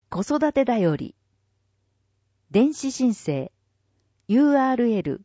子育てだより。電子申請。URL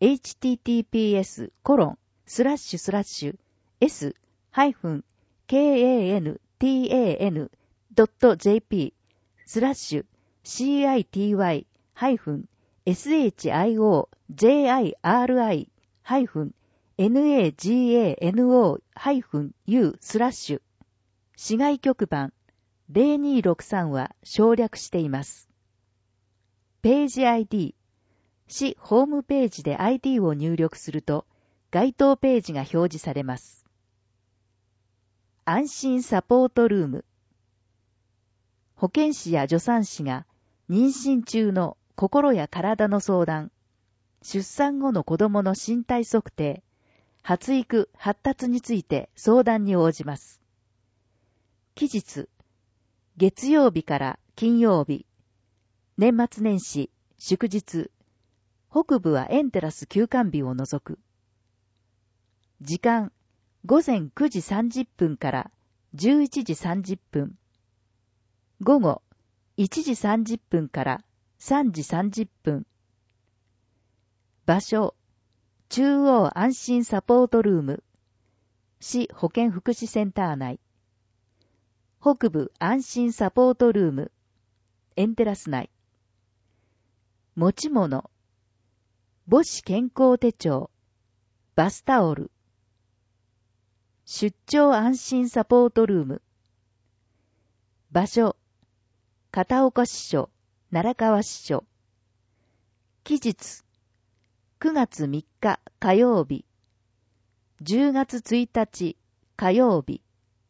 https://s-kantano-ship/shity-shigano-u/ 市外局番0263は省略しています。ページ ID。市ホームページで ID を入力すると、該当ページが表示されます。安心サポートルーム。保健師や助産師が妊娠中の心や体の相談、出産後の子供の身体測定、発育・発達について相談に応じます。期日、月曜日から金曜日、年末年始、祝日、北部はエンテラス休館日を除く。時間、午前9時30分から11時30分。午後、1時30分から3時30分。場所、中央安心サポートルーム、市保健福祉センター内。北部安心サポートルーム、エンテラス内。持ち物、母子健康手帳、バスタオル。出張安心サポートルーム。場所、片岡支所、奈良川支所。期日、9月3日火曜日、10月1日火曜日。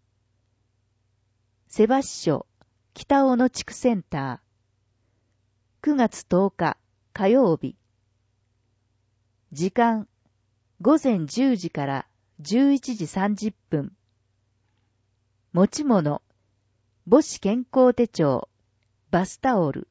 瀬場支所、北小野地区センター。9月10日火曜日。時間、午前10時から11時30分。持ち物、母子健康手帳、バスタオル。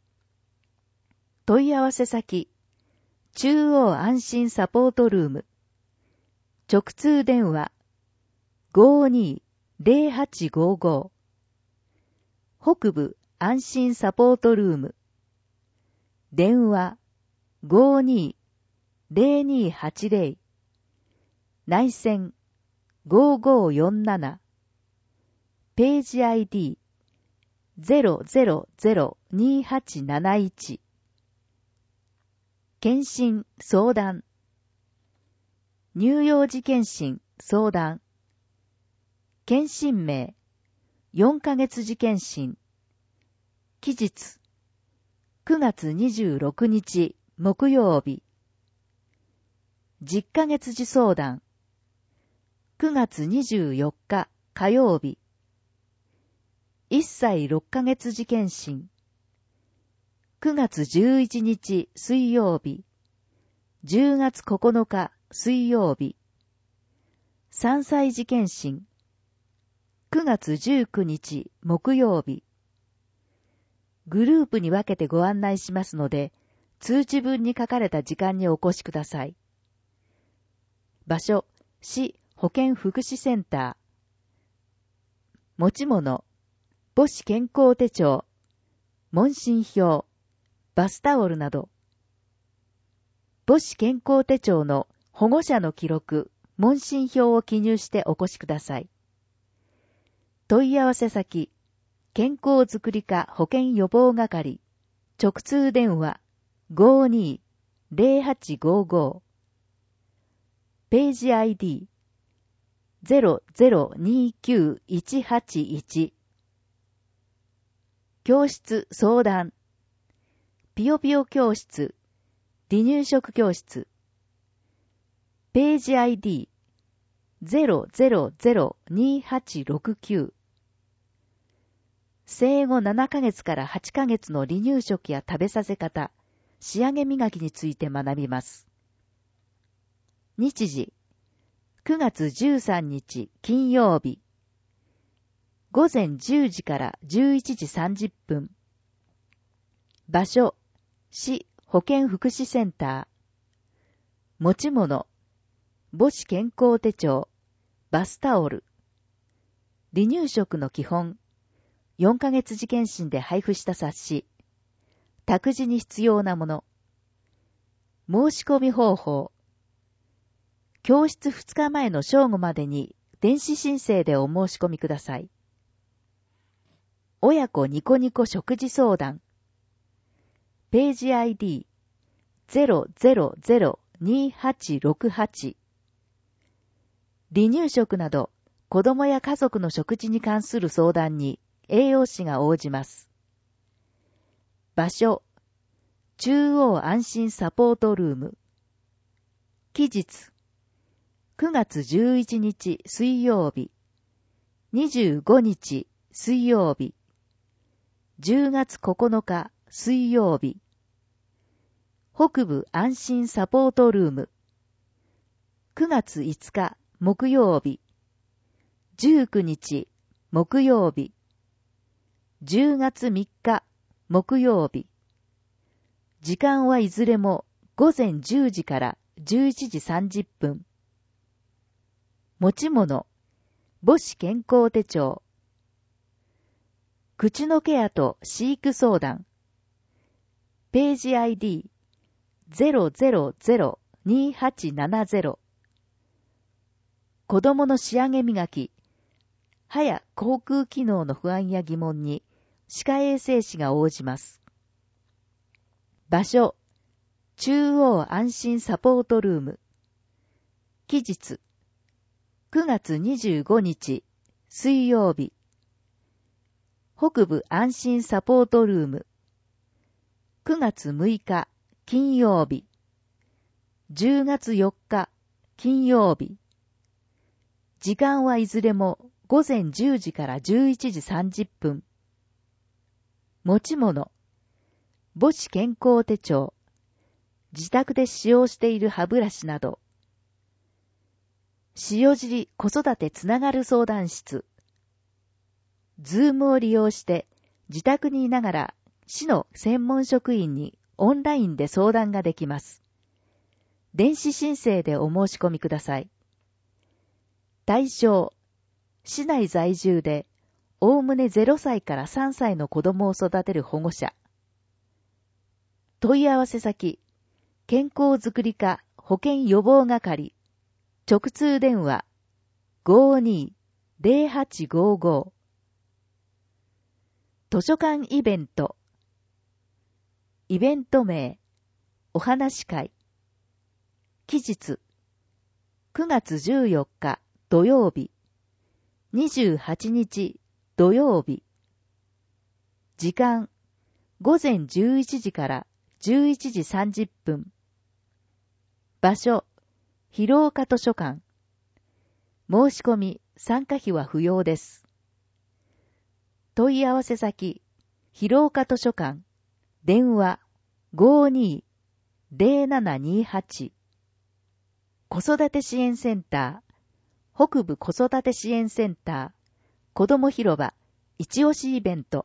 問い合わせ先、中央安心サポートルーム。直通電話、52-0855。北部安心サポートルーム。電話、52-0280。内線、5547。ページ ID、0002871。検診、相談。乳幼児検診、相談。検診名、4ヶ月時検診。期日、9月26日、木曜日。10ヶ月時相談。9月24日、火曜日。1歳6ヶ月時検診。9月11日、水曜日。10月9日、水曜日。3歳時検診。9月19日、木曜日。グループに分けてご案内しますので、通知文に書かれた時間にお越しください。場所、市保健福祉センター。持ち物、母子健康手帳、問診票、バスタオルなど。母子健康手帳の保護者の記録、問診票を記入してお越しください。問い合わせ先、健康づくり課保健予防係、直通電話 52-0855。ページ ID、0029181。教室相談。ぴよぴよ教室、離乳食教室。ページ ID、0002869。生後7ヶ月から8ヶ月の離乳食や食べさせ方、仕上げ磨きについて学びます。日時、9月13日金曜日。午前10時から11時30分。場所、市保健福祉センター。持ち物、母子健康手帳、バスタオル。離乳食の基本、 4ヶ月時検診で配布した冊子、託児に必要なもの、申し込み方法、教室2日前の正午までに電子申請でお申し込みください。親子ニコニコ食事相談、ページ ID 0002868、離乳食など子供や家族の食事に関する相談に栄養士が応じます。場所、中央安心サポートルーム。期日、9月11日水曜日、25日水曜日、10月9日水曜日。北部安心サポートルーム。9月5日木曜日、19日木曜日、10月3日木曜日。時間はいずれも午前10時から11時30分。持ち物、母子健康手帳。口のケアと飼育相談。ページ ID 0002870。子供の仕上げ磨き、歯や口腔機能の不安や疑問に歯科衛生士が応じます。場所、中央安心サポートルーム。期日、9月25日水曜日。北部安心サポートルーム。9月6日金曜日。10月4日金曜日。時間はいずれも午前10時から11時30分。持ち物、母子健康手帳、自宅で使用している歯ブラシなど。塩尻子育てつながる相談室。ズームを利用して自宅にいながら市の専門職員にオンラインで相談ができます。電子申請でお申し込みください。対象、市内在住でおおむね0歳から3歳の子供を育てる保護者。問い合わせ先、健康づくり課保健予防係。直通電話 52-0855。図書館イベント。イベント名、お話会。期日、9月14日土曜日、28日土曜日。時間、午前11時から11時30分。場所、広岡図書館。申し込み、参加費は不要です。問い合わせ先、広岡図書館。電話、52-0728。子育て支援センター、北部子育て支援センター、子ども広場、一押しイベント。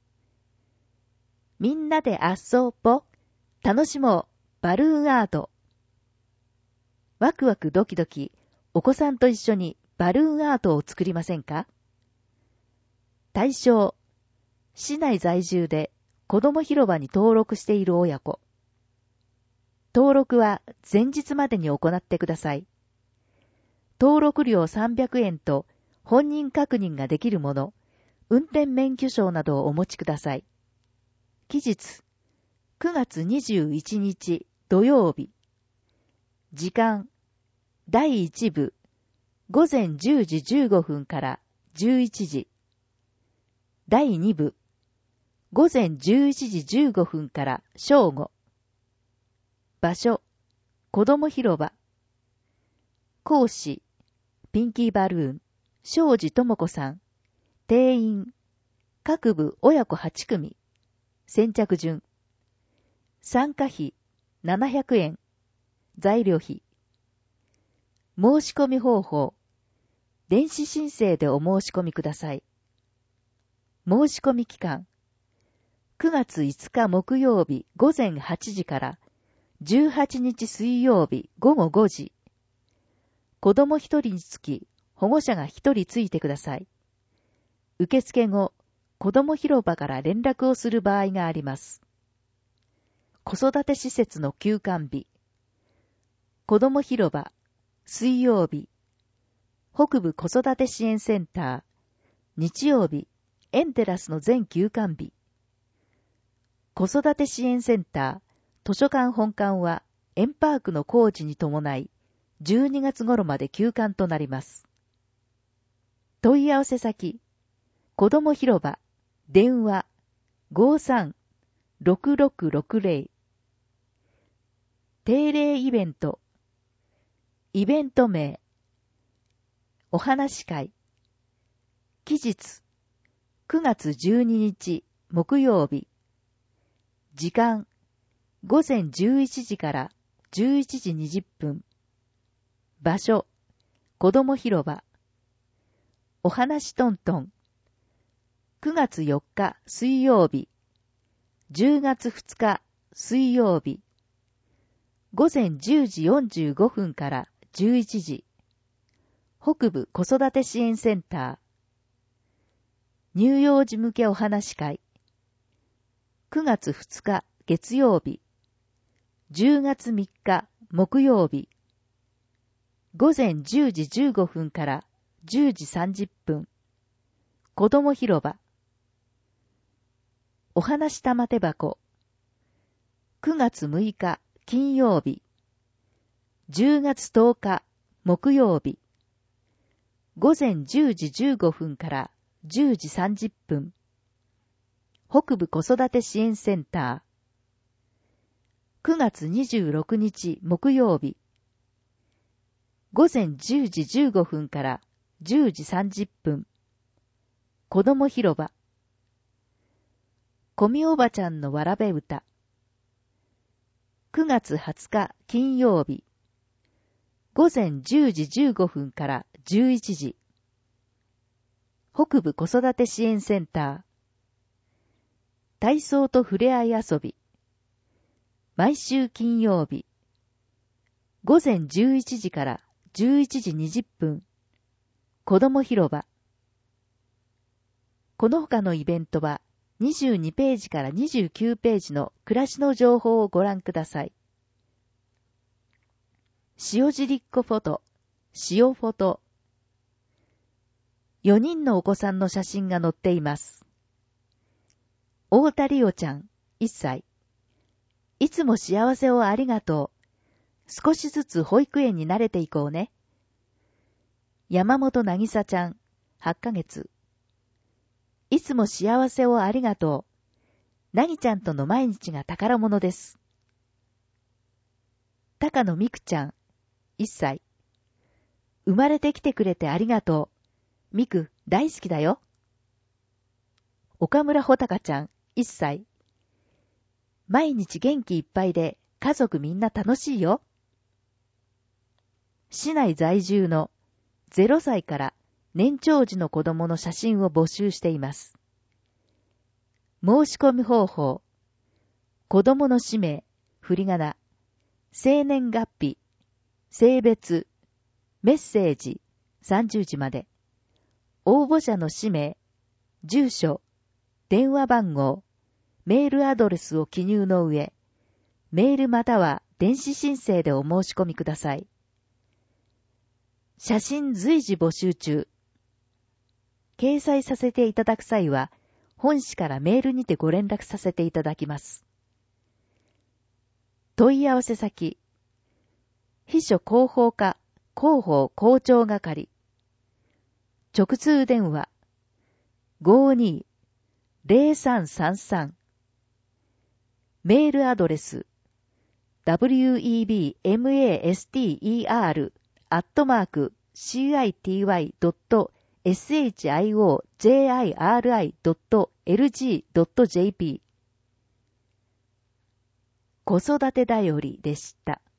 みんなで遊ぼ、楽しもう、バルーンアート。ワクワクドキドキ、お子さんと一緒にバルーンアートを作りませんか？対象、市内在住で子ども広場に登録している親子。登録は前日までに行ってください。登録料300円と本人確認ができるもの、運転免許証などをお持ちください。期日、9月21日土曜日。時間、第1部、午前10時15分から11時。第2部、午前11時15分から正午。場所、子ども広場。講師、ピンキーバルーン、庄司智子さん。定員、各部親子8組。先着順。参加費、700円。材料費。申し込み方法。電子申請でお申し込みください。申し込み期間。9月5日木曜日午前8時から18日水曜日午後5時。子供1人につき保護者が1人ついてください。受付後、 子ども広場から連絡をする場合があります。子育て施設の休館日。子ども広場、水曜日。北部子育て支援センター、日曜日、エンテラスの全休館日。子育て支援センター、図書館本館は園パークの工事に伴い、12月頃まで休館となります。問い合わせ先、子ども広場、電話 53-6660。定例イベント、イベント名、お話会、期日、9月12日木曜日、時間、午前11時から11時20分、場所、子ども広場、お話トントン、9月4日水曜日、10月2日水曜日、午前10時45分から11時、北部子育て支援センター、乳幼児向けお話会、9月2日月曜日、10月3日木曜日、午前10時15分から10時30分、子ども広場、お話玉手箱、9月6日金曜日、10月10日木曜日、午前10時15分から10時30分、北部子育て支援センター、9月26日木曜日、午前10時15分から10時30分、子ども広場、こみおばちゃんのわらべ歌、9月20日金曜日、午前10時15分から11時、北部子育て支援センター、体操とふれあい遊び、毎週金曜日、午前11時から11時20分、子ども広場。この他のイベントは22ページから29ページの暮らしの情報をご覧ください。塩尻っ子フォト、塩フォト。4人のお子さんの写真が載っています。大田理央ちゃん、1歳。いつも幸せをありがとう。少しずつ保育園に慣れていこうね。山本なぎさちゃん、8ヶ月。いつも幸せをありがとう。なぎちゃんとの毎日が宝物です。高野みくちゃん、1歳。生まれてきてくれてありがとう。みく、大好きだよ。岡村ほたかちゃん、1歳。毎日元気いっぱいで家族みんな楽しいよ。市内在住の0歳から年長児の子供の写真を募集しています。申し込み方法、子供の氏名、振り仮名、生年月日、性別、メッセージ、30字まで。応募者の氏名、住所、電話番号、メールアドレスを記入の上、メールまたは電子申請でお申し込みください。写真随時募集中。掲載させていただく際は、本誌からメールにてご連絡させていただきます。問い合わせ先、秘書広報課広報校長係。直通電話、52-0333。メールアドレス、webmaster@citi.shijri.lg.jp。子育てだよりでした。